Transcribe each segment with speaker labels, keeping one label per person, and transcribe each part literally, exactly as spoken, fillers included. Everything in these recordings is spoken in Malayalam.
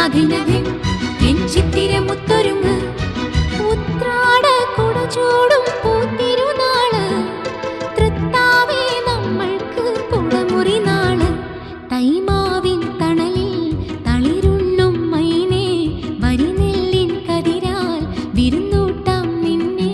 Speaker 1: നാദിനദിൻ എൻ ചിത്തിരമുത്തൊരുങ്ങ് ഉത്രാട കുടചൂടും പൂത്തിരുനാള് തൃത്താവേ നമ്മൾക്ക് കുടമുറി നാള് തൈമാവിൻ തണലിൽ തളിരുണ്ണും മൈനേ വരിനെല്ലിൻ കതിരാൽ വിരുന്നൂട്ടാം നിന്നെ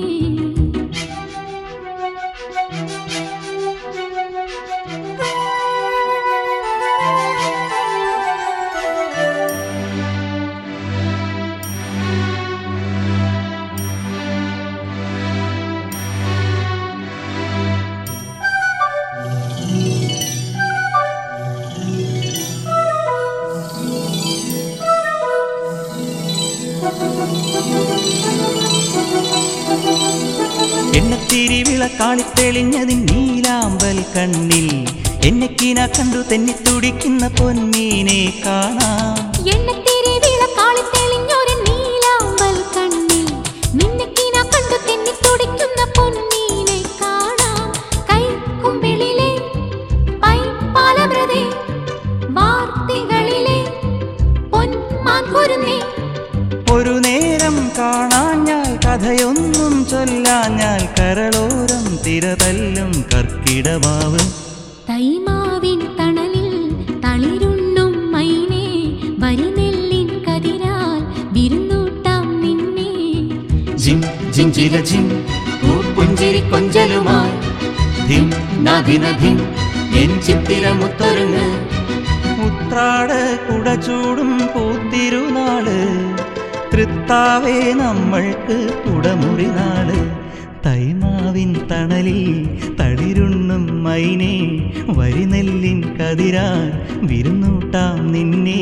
Speaker 2: എണ്ണത്തിരി വിളക്കാളിത്തെളിഞ്ഞതിൻ നീലാമ്പൽ കണ്ണിൽ എന്നെക്കിന കണ്ടു തെന്നി തുടിക്കുന്ന പൊന്മീനെ കാണാം.
Speaker 1: എണ്ണത്തിരി വിളക്കാളിത്തെളിഞ്ഞൊരു നീലാമ്പൽ കണ്ണിൽ നിന്നെക്കിന കണ്ടു തെന്നി തുടിക്കുന്ന പൊന്മീനെ കാണാം. കൈക്കുമ്പിളിലെ പൈപ്പാലമൃതേ വാർത്തികളിലെ പൊന്മാൻ കുരുന്നേ
Speaker 2: ഒരു നേരം കാണാഞ്ഞാൽ കഥയൊന്നും ചൊല്ലാഞ്ഞാൽ കരളോരം തിരതല്ലും കർക്കിടമാവ്
Speaker 1: തൈമാവിൻ തണലിൽ തളിരുണ്ണും മൈനേ വരിനെല്ലിൻ കതിരാൽ വിരുന്നൂട്ടാം നിന്നെ
Speaker 2: ജിം ജിം ചില ജിം പൂപ്പുഞ്ചിരി കൊഞ്ചലുമായി ധിം നാദിനധിം എൻ ചിത്തിരമുത്തൊരുങ്ങ് ഉത്രാട കുടചൂടും പൂത്തിരുനാള് തൃത്താവേ നമ്മൾക്ക് കുടമുറി നാള് തൈമാവിൻ തണലിൽ തളിരുണ്ണും മൈനേ വരിനെല്ലിൻ കതിരാൽ വിരുന്നൂട്ടാം നിന്നെ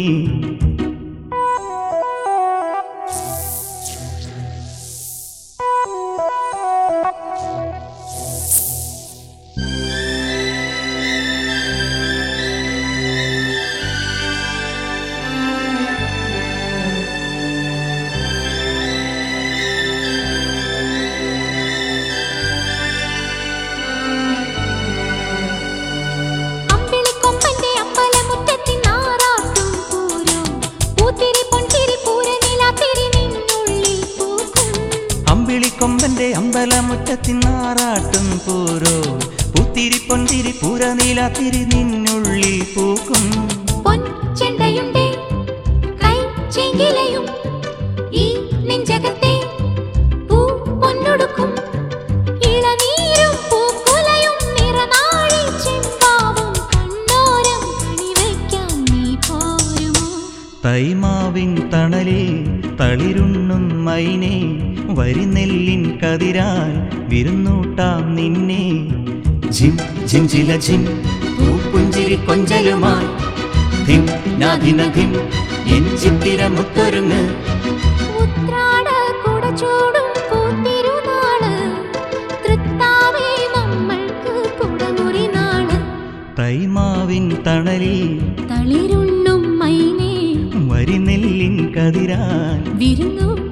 Speaker 2: കൊമ്പന്റെ അമ്പലമുറ്റത്തിനാറാട്ടും പൂരോ പൂത്തിരി പൊന്തിരി പൂരനീലാത്തിരി നിന്നുള്ളിൽ പൂക്കും
Speaker 1: പൊൻചെണ്ടയുണ്ടേ കൈചെങ്കിലയും ഈ നെഞ്ചകത്തെ പൂ പൊന്നൊടുക്കും ഇളനീരും പൂക്കുലയും നിറനാഴി ചെമ്പാവും കണ്ണോരം കണിവയ്ക്കാൻ നീ പോരുമോ
Speaker 2: തൈമാവിൻ തണലിൽ തളിരുണ്ണും മൈനേ വരിനെല്ലിൻ കതിരാൽ വിരുന്നൂട്ടാം നിന്നെ ജിം ജിം ചില ജിം പൂപ്പുഞ്ചിരി കൊഞ്ചലുമായി ധിം നാദിനധിം എൻ ചിത്തിരമുത്തൊരുങ്ങ്
Speaker 1: ഉത്രാട കുടചൂടും പൂത്തിരുനാള് തൃത്താവേ നമ്മൾക്ക് കുടമുറി നാള്
Speaker 2: തൈമാവിൻ തണലിൽ
Speaker 1: തളിരുണ്ണും മൈനേ
Speaker 2: വരിനെല്ലിൻ കതിരാൽ
Speaker 1: വിരുന്നു